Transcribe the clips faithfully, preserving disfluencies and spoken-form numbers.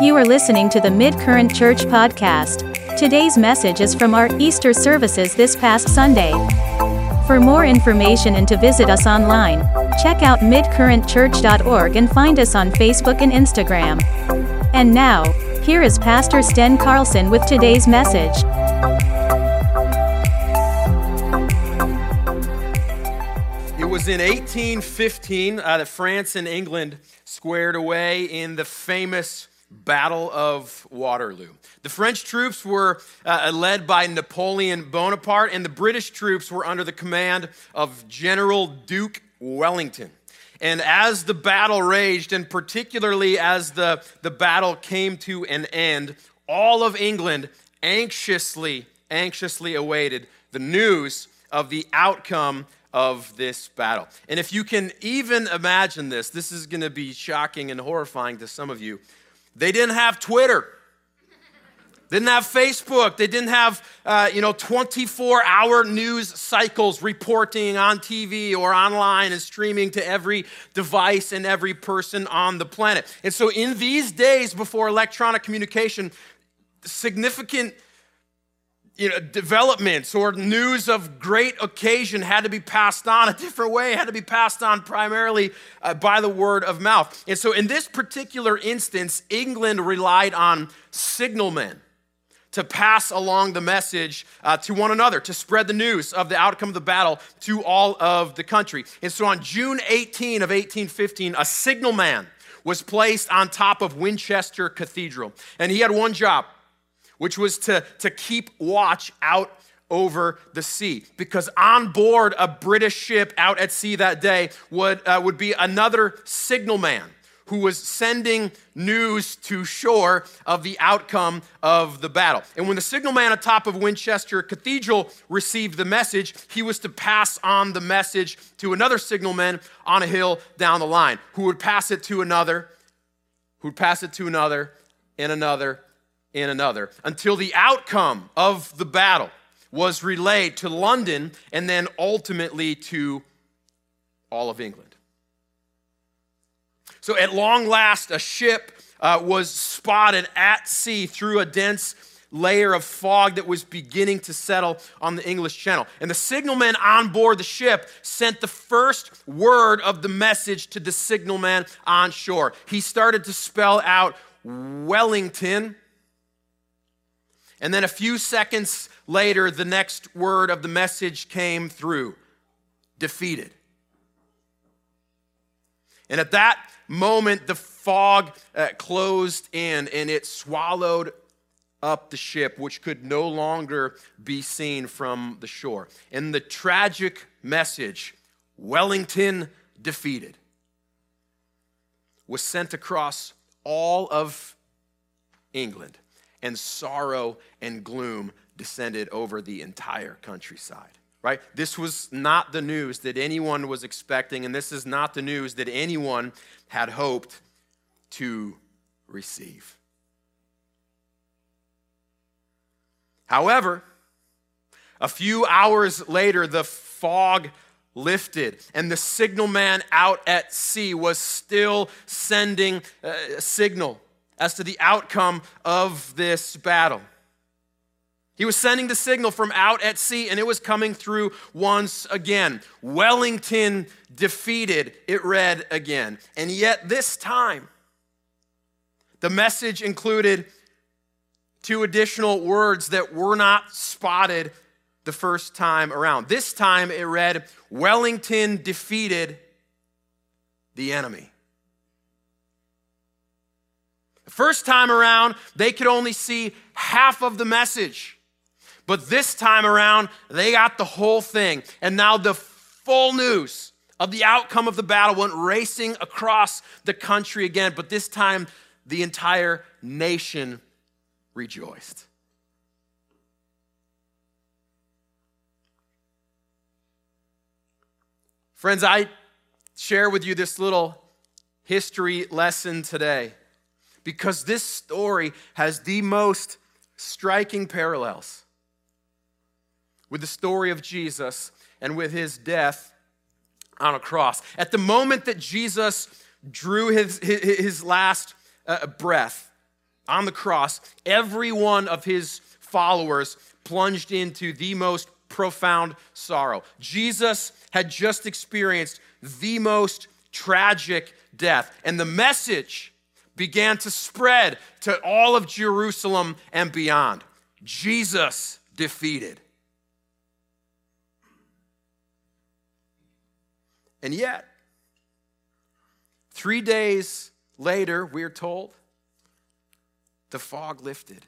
You are listening to the Mid-Current Church podcast. Today's message is from our Easter services this past Sunday. For more information and to visit us online, check out mid current church dot org and find us on Facebook and Instagram. And now, here is Pastor Sten Carlson with today's message. It was in eighteen fifteen uh, that France and England squared away in the famous Battle of Waterloo. The French troops were uh, led by Napoleon Bonaparte, and the British troops were under the command of General Duke Wellington. And as the battle raged, and particularly as the, the battle came to an end, all of England anxiously, anxiously awaited the news of the outcome of this battle. And if you can even imagine this, this is going to be shocking and horrifying to some of you. They didn't have Twitter. They didn't have Facebook. They didn't have, uh, you know, twenty-four hour news cycles reporting on T V or online and streaming to every device and every person on the planet. And so in these days before electronic communication, significant you know, developments or news of great occasion had to be passed on a different way, had to be passed on primarily uh, by the word of mouth. And so in this particular instance, England relied on signalmen to pass along the message uh, to one another, to spread the news of the outcome of the battle to all of the country. And so on June eighteenth of eighteen fifteen, a signalman was placed on top of Winchester Cathedral. And he had one job, which was to, to keep watch out over the sea. Because on board a British ship out at sea that day would, uh, would be another signalman who was sending news to shore of the outcome of the battle. And when the signalman atop of Winchester Cathedral received the message, he was to pass on the message to another signalman on a hill down the line, who would pass it to another, who would pass it to another, and another, in another, until the outcome of the battle was relayed to London and then ultimately to all of England. So at long last, a ship uh, was spotted at sea through a dense layer of fog that was beginning to settle on the English Channel. And the signalman on board the ship sent the first word of the message to the signalman on shore. He started to spell out Wellington. And then a few seconds later, the next word of the message came through: defeated. And at that moment, the fog uh, closed in and it swallowed up the ship, which could no longer be seen from the shore. And the tragic message, Wellington defeated, was sent across all of England. And sorrow and gloom descended over the entire countryside, right? This was not the news that anyone was expecting, and this is not the news that anyone had hoped to receive. However, a few hours later, the fog lifted, and the signalman out at sea was still sending a signal as to the outcome of this battle. He was sending the signal from out at sea, and it was coming through once again. Wellington defeated, it read again. And yet this time, the message included two additional words that were not spotted the first time around. This time it read, Wellington defeated the enemy. The first time around, they could only see half of the message. But this time around, they got the whole thing. And now the full news of the outcome of the battle went racing across the country again. But this time, the entire nation rejoiced. Friends, I share with you this little history lesson today because this story has the most striking parallels with the story of Jesus and with his death on a cross. At the moment that Jesus drew his, his, his last uh, breath, on the cross, every one of his followers plunged into the most profound sorrow. Jesus had just experienced the most tragic death, and the message began to spread to all of Jerusalem and beyond. Jesus defeated. And yet, three days later, we're told, the fog lifted.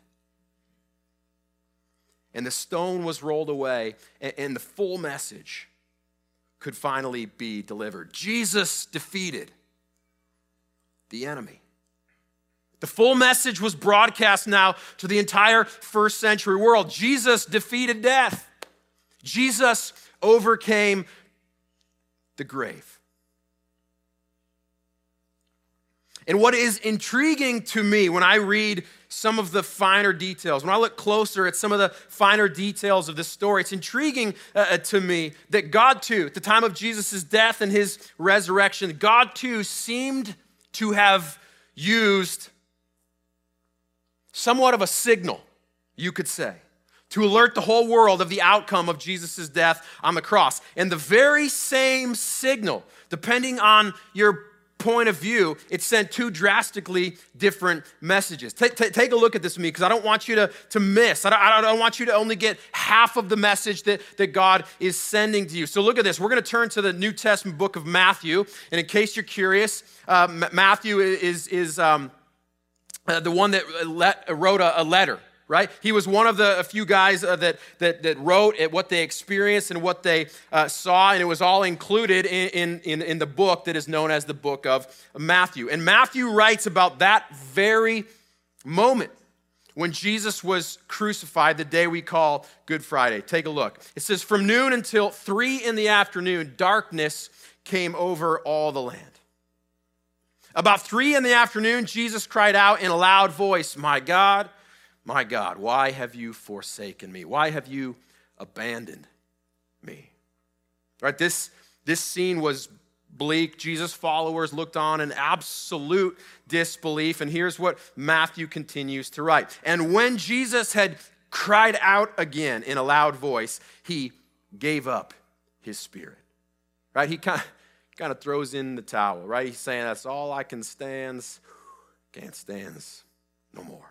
And the stone was rolled away, and the full message could finally be delivered. Jesus defeated the enemy. The full message was broadcast now to the entire first century world. Jesus defeated death. Jesus overcame the grave. And what is intriguing to me when I read some of the finer details, when I look closer at some of the finer details of this story, it's intriguing uh, to me that God too, at the time of Jesus' death and his resurrection, God too seemed to have used somewhat of a signal, you could say, to alert the whole world of the outcome of Jesus' death on the cross. And the very same signal, depending on your point of view, it sent two drastically different messages. Take, take, take a look at this with me, because I don't want you to, to miss. I don't, I don't want you to only get half of the message that, that God is sending to you. So look at this. We're going to turn to the New Testament book of Matthew. And in case you're curious, uh, Matthew is, is um, uh, the one that let, wrote a, a letter. Right? He was one of the a few guys uh, that, that that wrote at what they experienced and what they uh, saw, and it was all included in, in, in the book that is known as the book of Matthew. And Matthew writes about that very moment when Jesus was crucified, the day we call Good Friday. Take a look. It says, from noon until three in the afternoon, darkness came over all the land. About three in the afternoon, Jesus cried out in a loud voice, my God, my God, why have you forsaken me? Why have you abandoned me? Right? This, this scene was bleak. Jesus' followers looked on in absolute disbelief. And here's what Matthew continues to write. And when Jesus had cried out again in a loud voice, he gave up his spirit. Right? He kind of, kind of throws in the towel. Right? He's saying, that's all I can stand. Can't stand no more.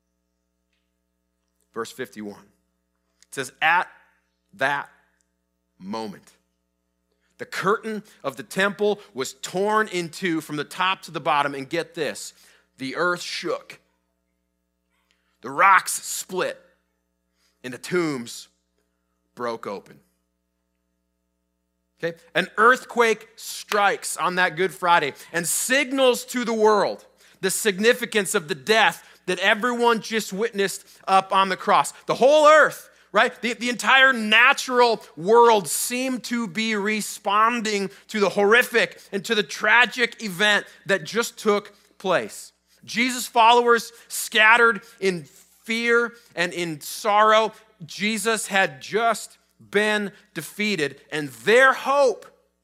Verse fifty-one, it says, at that moment, the curtain of the temple was torn in two from the top to the bottom, and get this, the earth shook, the rocks split, and the tombs broke open. Okay, an earthquake strikes on that Good Friday and signals to the world the significance of the death that everyone just witnessed up on the cross. The whole earth, right? The, the entire natural world seemed to be responding to the horrific and to the tragic event that just took place. Jesus' followers scattered in fear and in sorrow. Jesus had just been defeated, and their hope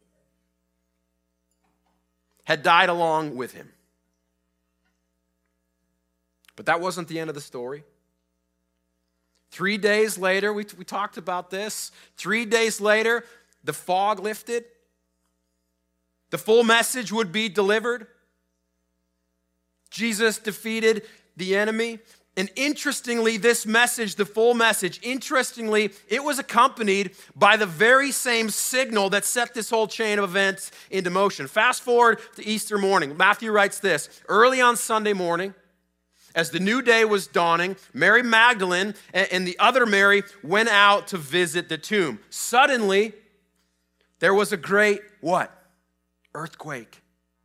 had died along with him. But that wasn't the end of the story. Three days later, we, we talked about this. Three days later, the fog lifted. The full message would be delivered. Jesus defeated the enemy. And interestingly, this message, the full message, interestingly, it was accompanied by the very same signal that set this whole chain of events into motion. Fast forward to Easter morning. Matthew writes this, early on Sunday morning, as the new day was dawning, Mary Magdalene and the other Mary went out to visit the tomb. Suddenly, there was a great, what? Earthquake.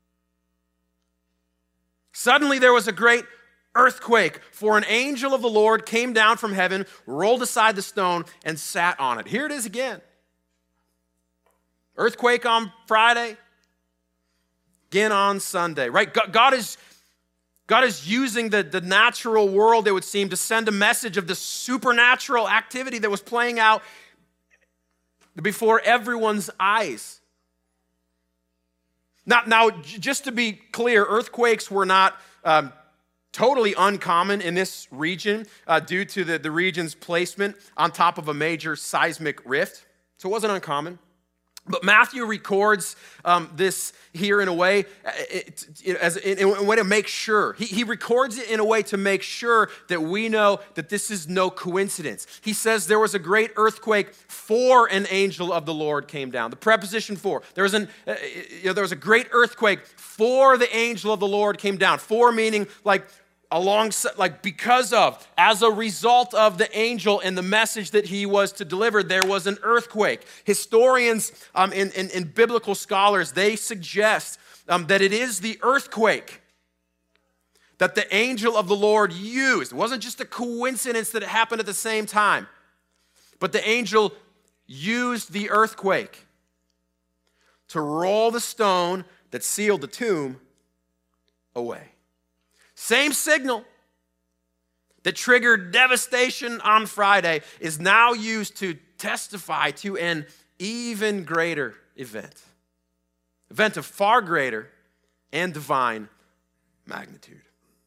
Suddenly, there was a great earthquake, for an angel of the Lord came down from heaven, rolled aside the stone, and sat on it. Here it is again. Earthquake on Friday, again on Sunday, right? God is God is using the, the natural world, it would seem, to send a message of the supernatural activity that was playing out before everyone's eyes. Now, now just to be clear, earthquakes were not um, totally uncommon in this region uh, due to the, the region's placement on top of a major seismic rift. So it wasn't uncommon. But Matthew records um, this here in a way, it, it, as, in a way to make sure. He, he records it in a way to make sure that we know that this is no coincidence. He says there was a great earthquake, for an angel of the Lord came down. The preposition for. There was, an, uh, you know, there was a great earthquake, for the angel of the Lord came down. For meaning like alongside, like because of, as a result of the angel and the message that he was to deliver, there was an earthquake. Historians um, and, and, and biblical scholars, they suggest um, that it is the earthquake that the angel of the Lord used. It wasn't just a coincidence that it happened at the same time, but the angel used the earthquake to roll the stone that sealed the tomb away. Same signal that triggered devastation on Friday is now used to testify to an even greater event. Event of far greater and divine magnitude.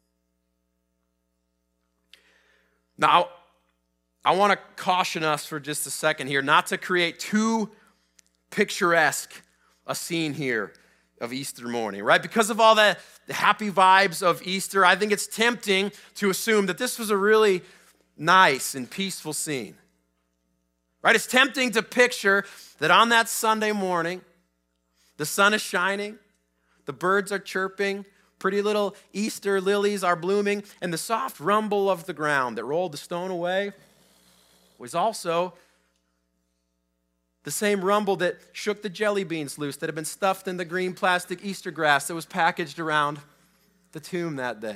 Now, I want to caution us for just a second here not to create too picturesque a scene here of Easter morning, right? Because of all the, the happy vibes of Easter, I think it's tempting to assume that this was a really nice and peaceful scene, right? It's tempting to picture that on that Sunday morning, the sun is shining, the birds are chirping, pretty little Easter lilies are blooming, and the soft rumble of the ground that rolled the stone away was also the same rumble that shook the jelly beans loose that had been stuffed in the green plastic Easter grass that was packaged around the tomb that day.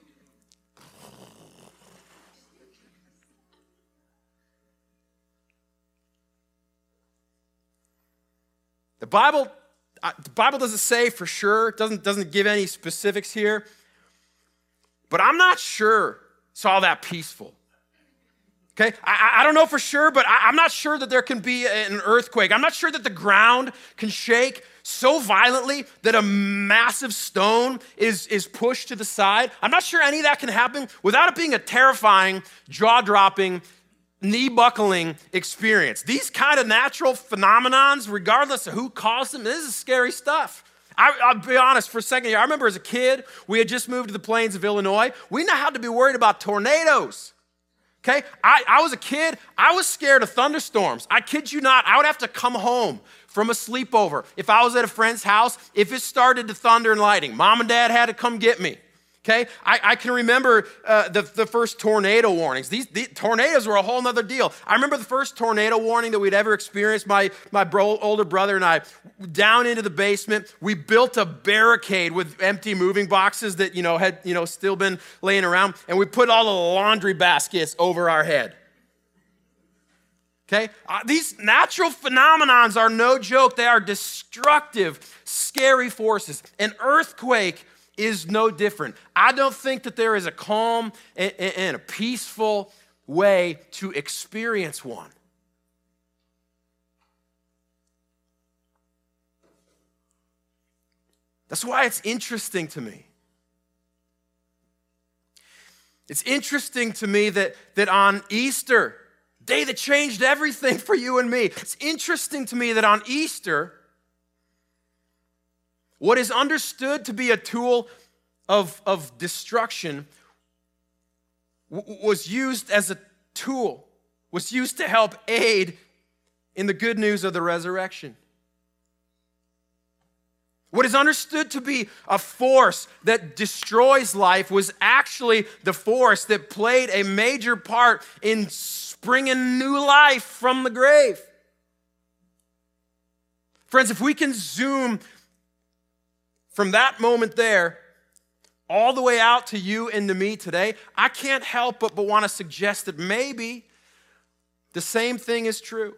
The Bible, uh, the Bible doesn't say for sure, it doesn't, doesn't give any specifics here, but I'm not sure it's all that peaceful. Okay, I, I don't know for sure, but I, I'm not sure that there can be an earthquake. I'm not sure that the ground can shake so violently that a massive stone is, is pushed to the side. I'm not sure any of that can happen without it being a terrifying, jaw-dropping, knee-buckling experience. These kind of natural phenomenons, regardless of who caused them, this is scary stuff. I, I'll be honest for a second here. I remember as a kid, we had just moved to the plains of Illinois. We now had to be worried about tornadoes. Okay, I, I was a kid, I was scared of thunderstorms. I kid you not, I would have to come home from a sleepover. If I was at a friend's house, if it started to thunder and lightning, mom and dad had to come get me. Okay, I, I can remember uh, the, the first tornado warnings. These, these tornadoes were a whole nother deal. I remember the first tornado warning that we'd ever experienced. My, my bro, older brother and I, down into the basement, we built a barricade with empty moving boxes that, you know, had, you know, still been laying around, and we put all the laundry baskets over our head. Okay, uh, these natural phenomenons are no joke. They are destructive, scary forces. An earthquake is no different. I don't think that there is a calm and, and a peaceful way to experience one. That's why it's interesting to me. It's interesting to me that, that on Easter, day that changed everything for you and me, it's interesting to me that on Easter, what is understood to be a tool of, of destruction w- was used as a tool, was used to help aid in the good news of the resurrection. What is understood to be a force that destroys life was actually the force that played a major part in springing new life from the grave. Friends, if we can zoom from that moment there, all the way out to you and to me today, I can't help but, but want to suggest that maybe the same thing is true.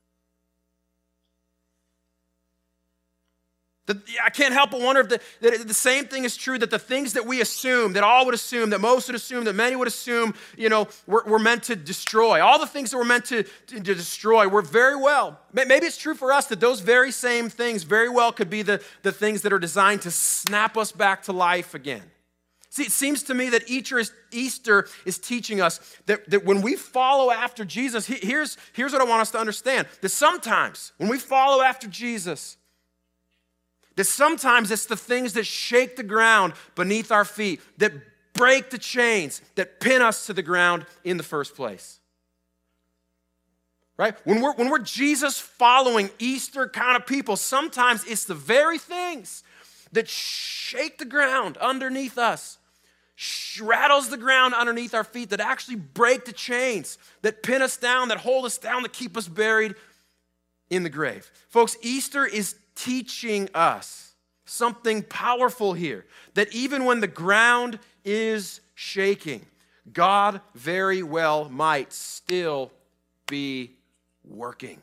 The, I can't help but wonder if the, that the same thing is true, that the things that we assume, that all would assume, that most would assume, that many would assume, you know, we're, we're meant to destroy. All the things that we're meant to, to, to destroy, we're very well. Maybe it's true for us that those very same things very well could be the, the things that are designed to snap us back to life again. See, it seems to me that Easter is, Easter is teaching us that, that when we follow after Jesus, he, here's, here's what I want us to understand. That sometimes when we follow after Jesus, that sometimes it's the things that shake the ground beneath our feet, that break the chains, that pin us to the ground in the first place. Right? When we're, when we're Jesus following Easter kind of people, sometimes it's the very things that shake the ground underneath us, rattles the ground underneath our feet, that actually break the chains, that pin us down, that hold us down, that keep us buried in the grave. Folks, Easter is teaching us something powerful here, that even when the ground is shaking, God very well might still be working.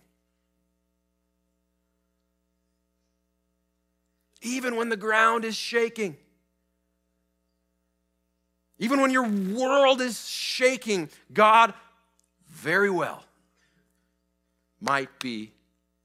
Even when the ground is shaking, even when your world is shaking, God very well might be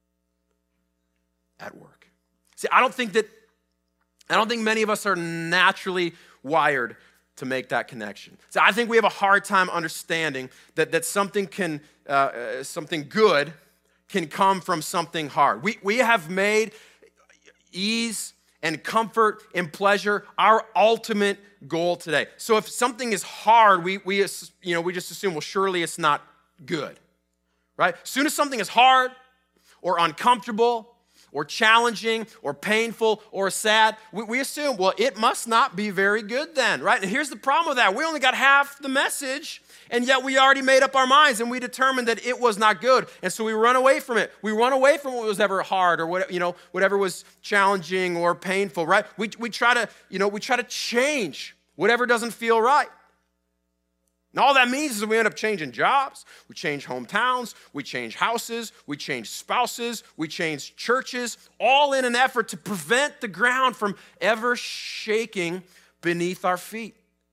at work. See, I don't think that, I don't think many of us are naturally wired to make that connection. So I think we have a hard time understanding that, that something can, uh, uh, something good can come from something hard. We, we have made ease and comfort and pleasure our ultimate goal today. So if something is hard, we, we, you know, we just assume, well, surely it's not good, right? As soon as something is hard or uncomfortable or challenging or painful or sad, we, we assume, well, it must not be very good then, right? And here's the problem with that. We only got half the message, and yet we already made up our minds and we determined that it was not good. And so we run away from it. We run away from what was ever hard or what, you know, whatever was challenging or painful, right? We, we try to, you know, we try to change whatever doesn't feel right. And all that means is we end up changing jobs, we change hometowns, we change houses, we change spouses, we change churches, all in an effort to prevent the ground from ever shaking beneath our feet.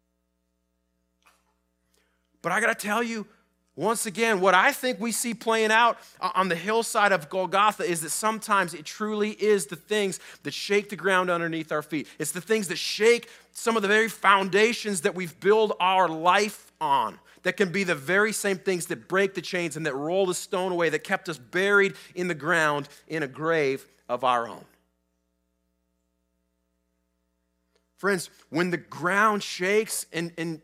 But I got to tell you, once again, what I think we see playing out on the hillside of Golgotha is that sometimes it truly is the things that shake the ground underneath our feet. It's the things that shake some of the very foundations that we've built our life on, that can be the very same things that break the chains and that roll the stone away, that kept us buried in the ground in a grave of our own. Friends, when the ground shakes, and, and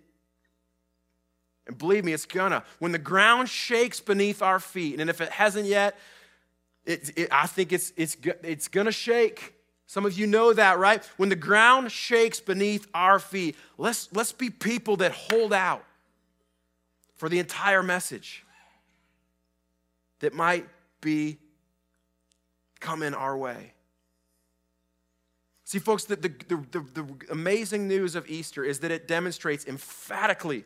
And believe me, it's gonna. When the ground shakes beneath our feet, and if it hasn't yet, it, it, I think it's, it's, it's gonna shake. Some of you know that, right? When the ground shakes beneath our feet, let's, let's be people that hold out for the entire message that might be coming our way. See, folks, the, the, the, the, the amazing news of Easter is that it demonstrates emphatically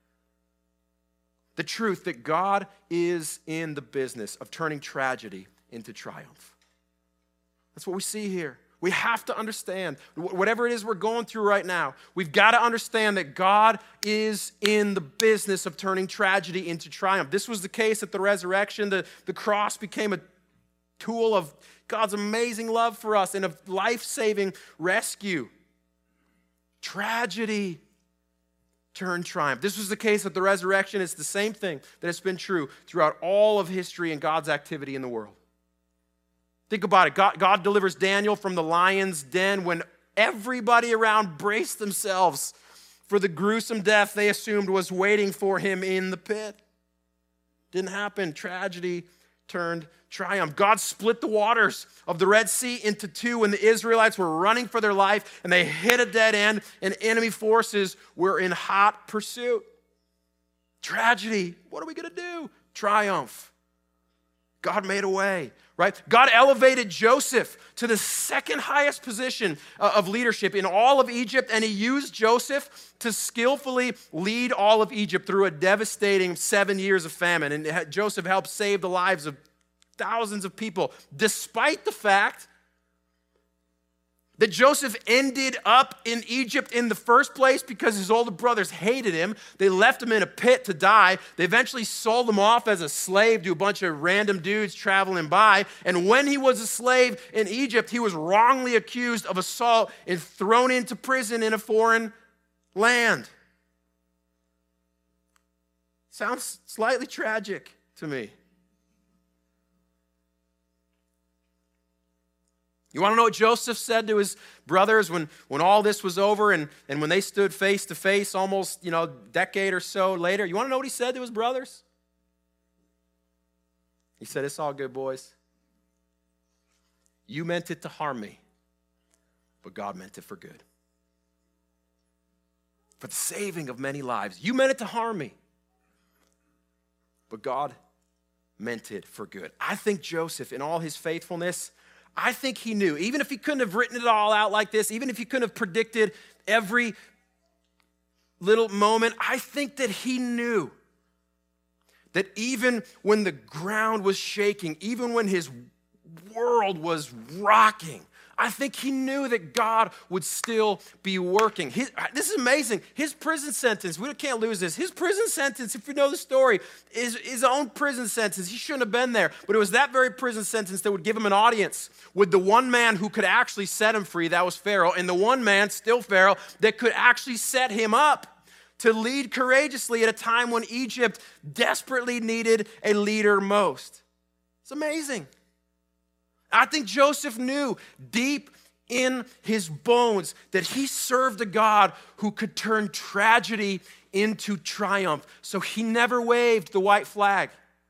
the truth that God is in the business of turning tragedy into triumph. That's what we see here. We have to understand, whatever it is we're going through right now, we've got to understand that God is in the business of turning tragedy into triumph. This was the case at the resurrection. The, the cross became a tool of God's amazing love for us and of life-saving rescue. Tragedy turn triumph. This was the case at the resurrection. It's the same thing that has been true throughout all of history and God's activity in the world. Think about it. God, God delivers Daniel from the lion's den when everybody around braced themselves for the gruesome death they assumed was waiting for him in the pit. Didn't happen. Tragedy turned triumph. God split the waters of the Red Sea into two when the Israelites were running for their life and they hit a dead end and enemy forces were in hot pursuit. Tragedy. What are we going to do? Triumph. God made a way, right? God elevated Joseph to the second highest position of leadership in all of Egypt, and he used Joseph to skillfully lead all of Egypt through a devastating seven years of famine. And Joseph helped save the lives of thousands of people, despite the fact that Joseph ended up in Egypt in the first place because his older brothers hated him. They left him in a pit to die. They eventually sold him off as a slave to a bunch of random dudes traveling by. And when he was a slave in Egypt, he was wrongly accused of assault and thrown into prison in a foreign land. Sounds slightly tragic to me. You want to know what Joseph said to his brothers when, when all this was over and, and when they stood face to face almost, you know, decade or so later? You want to know what he said to his brothers? He said, "It's all good, boys. You meant it to harm me, but God meant it for good. For the saving of many lives. You meant it to harm me, but God meant it for good." I think Joseph, in all his faithfulness, I think he knew, even if he couldn't have written it all out like this, even if he couldn't have predicted every little moment, I think that he knew that even when the ground was shaking, even when his world was rocking, I think he knew that God would still be working. His, this is amazing. His prison sentence, we can't lose this. His prison sentence, if you know the story, is his own prison sentence. He shouldn't have been there. But it was that very prison sentence that would give him an audience with the one man who could actually set him free. That was Pharaoh. And the one man, still Pharaoh, that could actually set him up to lead courageously at a time when Egypt desperately needed a leader most. It's amazing. I think Joseph knew deep in his bones that he served a God who could turn tragedy into triumph. So he never waved the white flag.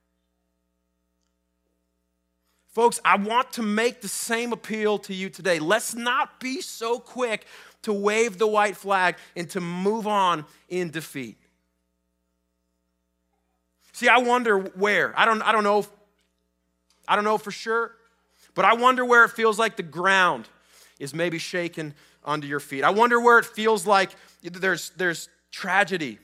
Folks, I want to make the same appeal to you today. Let's not be so quick to wave the white flag and to move on in defeat. See, I wonder where. I don't, I don't know. If, I don't know for sure. But I wonder where it feels like the ground is maybe shaken under your feet. I wonder where it feels like there's, there's tragedy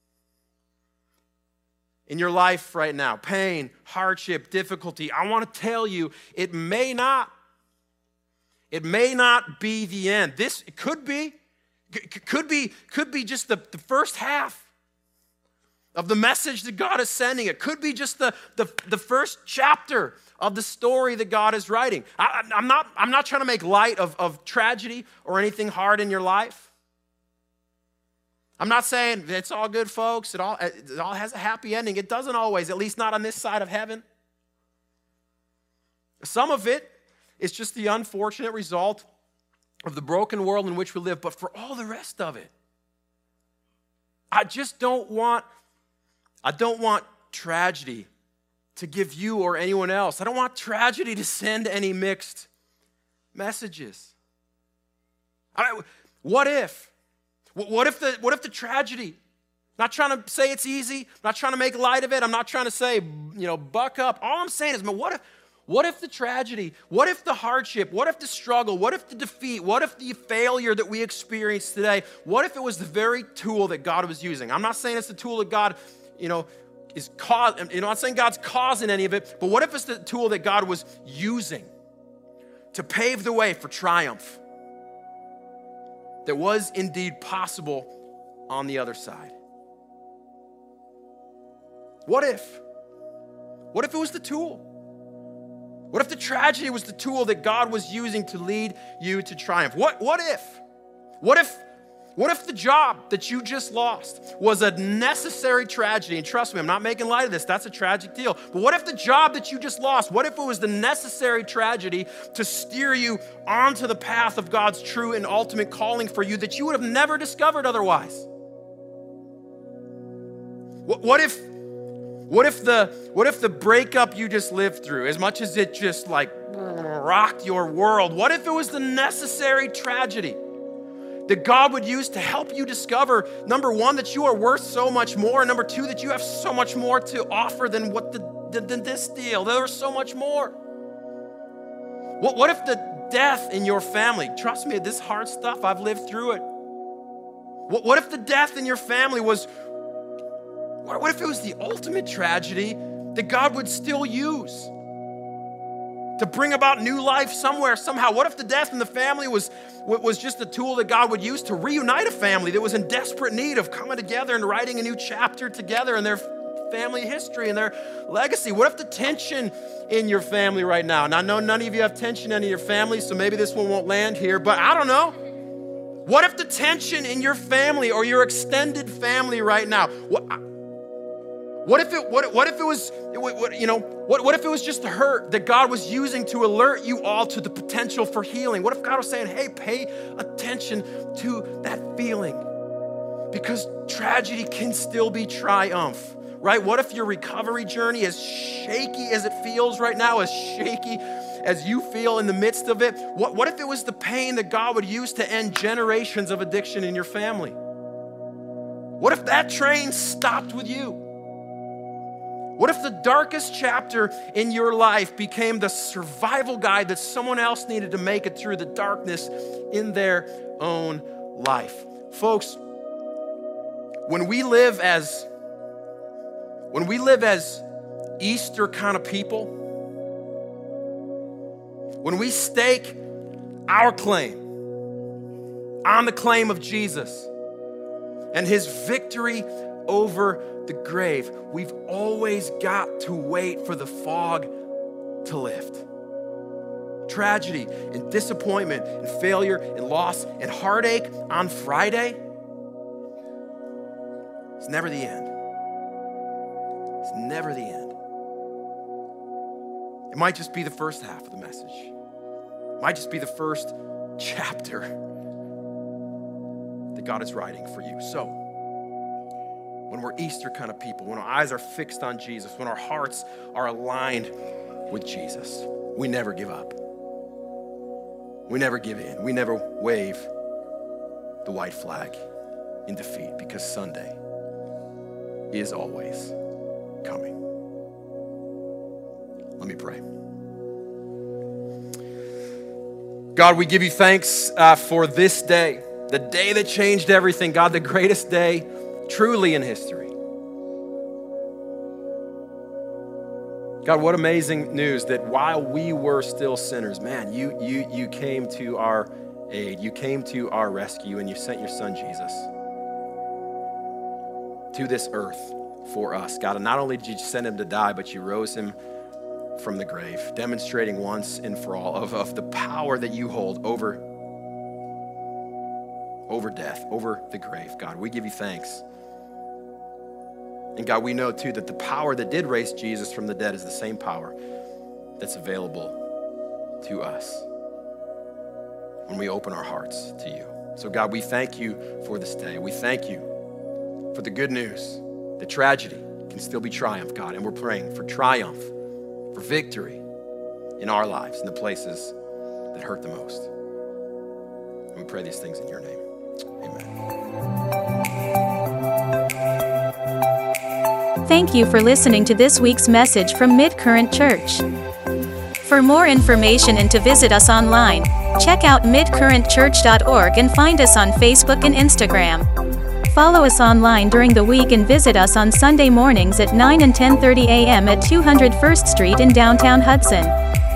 in your life right now. Pain, hardship, difficulty. I want to tell you, it may not. It may not be the end. This it could be. Could be, could be just the, the first half of the message that God is sending. It could be just the, the, the first chapter of the story that God is writing. I, I'm not, I'm not trying to make light of, of tragedy or anything hard in your life. I'm not saying it's all good, folks. It all, it all has a happy ending. It doesn't always, at least not on this side of heaven. Some of it is just the unfortunate result of the broken world in which we live. But for all the rest of it, I just don't want, I don't want tragedy to give you or anyone else. I don't want tragedy to send any mixed messages. I, what if? What if the what if the tragedy? Not trying to say it's easy. Not trying to make light of it. I'm not trying to say, you know, buck up. All I'm saying is, man, what if? What if the tragedy? What if the hardship? What if the struggle? What if the defeat? What if the failure that we experience today? What if it was the very tool that God was using? I'm not saying it's the tool that God, you know, is cause. You know, I'm not saying God's causing any of it, but what if it's the tool that God was using to pave the way for triumph that was indeed possible on the other side? What if? What if it was the tool? What if the tragedy was the tool that God was using to lead you to triumph? What, what if? What if? What if the job that you just lost was a necessary tragedy? And trust me, I'm not making light of this. That's a tragic deal. But what if the job that you just lost, what if it was the necessary tragedy to steer you onto the path of God's true and ultimate calling for you that you would have never discovered otherwise? What, what if, what if the, what if the breakup you just lived through, as much as it just like rocked your world, what if it was the necessary tragedy that God would use to help you discover, number one, that you are worth so much more, and number two, that you have so much more to offer than what the, than this deal. There's so much more. What, what if the death in your family, trust me, this hard stuff, I've lived through it. What, what if the death in your family was, what, what if it was the ultimate tragedy that God would still use to bring about new life somewhere, somehow? What if the death in the family was, was just a tool that God would use to reunite a family that was in desperate need of coming together and writing a new chapter together in their family history and their legacy? What if the tension in your family right now, and I know none of you have tension in your family, so maybe this one won't land here, but I don't know. What if the tension in your family or your extended family right now, what, what if it what, what if it was what, you know what, what if it was just the hurt that God was using to alert you all to the potential for healing? What if God was saying, hey, pay attention to that feeling, because tragedy can still be triumph, right? What if your recovery journey, as shaky as it feels right now, as shaky as you feel in the midst of it, what, what if it was the pain that God would use to end generations of addiction in your family? What if that train stopped with you? What if the darkest chapter in your life became the survival guide that someone else needed to make it through the darkness in their own life? Folks, when we live as when we live as Easter kind of people, when we stake our claim on the claim of Jesus and his victory over the grave, we've always got to wait for the fog to lift. Tragedy and disappointment and failure and loss and heartache on Friday, it's never the end. It's never the end. It might just be the first half of the message. It might just be the first chapter that God is writing for you. So, when we're Easter kind of people, when our eyes are fixed on Jesus, when our hearts are aligned with Jesus, we never give up. We never give in. We never wave the white flag in defeat, because Sunday is always coming. Let me pray. God, we give you thanks uh, for this day, the day that changed everything. God, the greatest day truly in history. God, what amazing news that while we were still sinners, man, you you you came to our aid. You came to our rescue, and you sent your son Jesus to this earth for us. God, and not only did you send him to die, but you rose him from the grave, demonstrating once and for all of, of the power that you hold over, over death, over the grave. God, we give you thanks. And God, we know too that the power that did raise Jesus from the dead is the same power that's available to us when we open our hearts to you. So God, we thank you for this day. We thank you for the good news that tragedy can still be triumph, God. And we're praying for triumph, for victory in our lives, in the places that hurt the most. And we pray these things in your name. Amen. Thank you for listening to this week's message from Mid-Current Church. For more information and to visit us online, check out mid current church dot org and find us on Facebook and Instagram. Follow us online during the week and visit us on Sunday mornings at nine and ten thirty a.m. at two hundred First Street in downtown Hudson.